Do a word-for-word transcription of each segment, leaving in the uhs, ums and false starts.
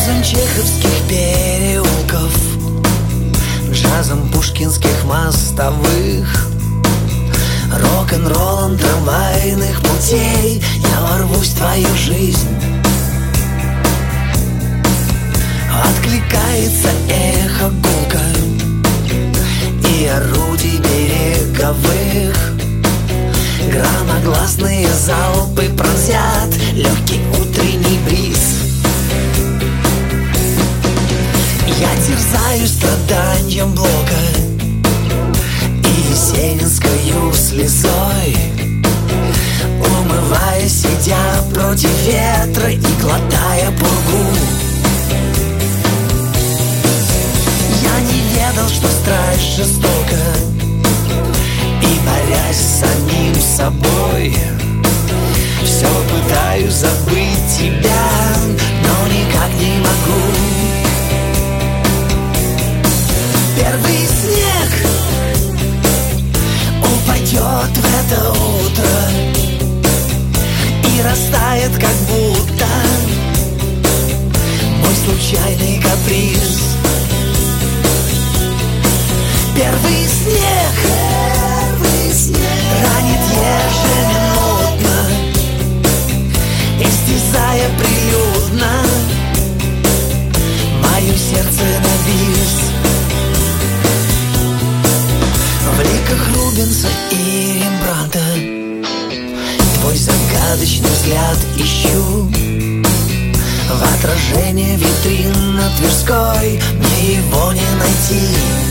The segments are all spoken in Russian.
Блюзом чеховских переулков, джазом пушкинских мостовых, рок-н-роллом трамвайных путей я ворвусь в твою жизнь. Откликается эхо гулка и орудий береговых. Громогласные залпы пронзят легкий утренний бриз. Я терзаю страданием блока и есенинскою слезой, умываясь, сидя против ветра и глотая пургу. Я не ведал, что страсть жестока, и, борясь с самим собой, все пытаюсь забыть тебя, но никак не могу. Первый снег упадет в это утро и растает, как будто мой случайный каприз. Первый снег, первый снег ранит ежеминутно, истязая прилюдно мое сердце на бис. В ликах Рубенса и Рембрандта твой загадочный взгляд ищу. В отражении витрин на Тверской мне его не найти.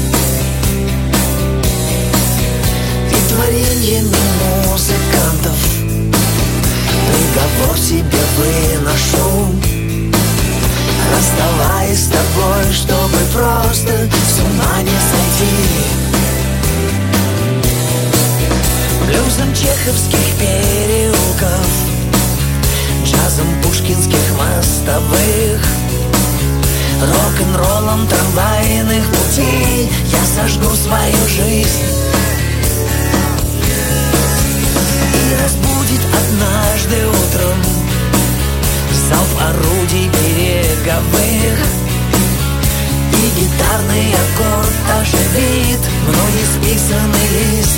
И творениями музыкантов приговор себе выношу, расставаясь с тобой, чтобы просто с ума не сойти. Блюзом чеховских переулков, джазом пушкинских мостовых, рок-н-роллом трамвайных путей я сожгу свою жизнь. И разбудит однажды утром залп орудий береговых, и гитарный аккорд оживит мной исписанный лист.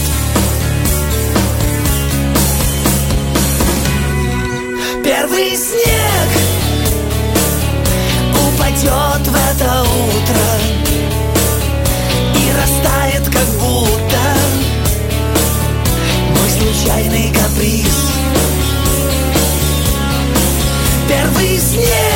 Первый снег упадет в это утро и растает, как будто мой случайный каприз. Первый снег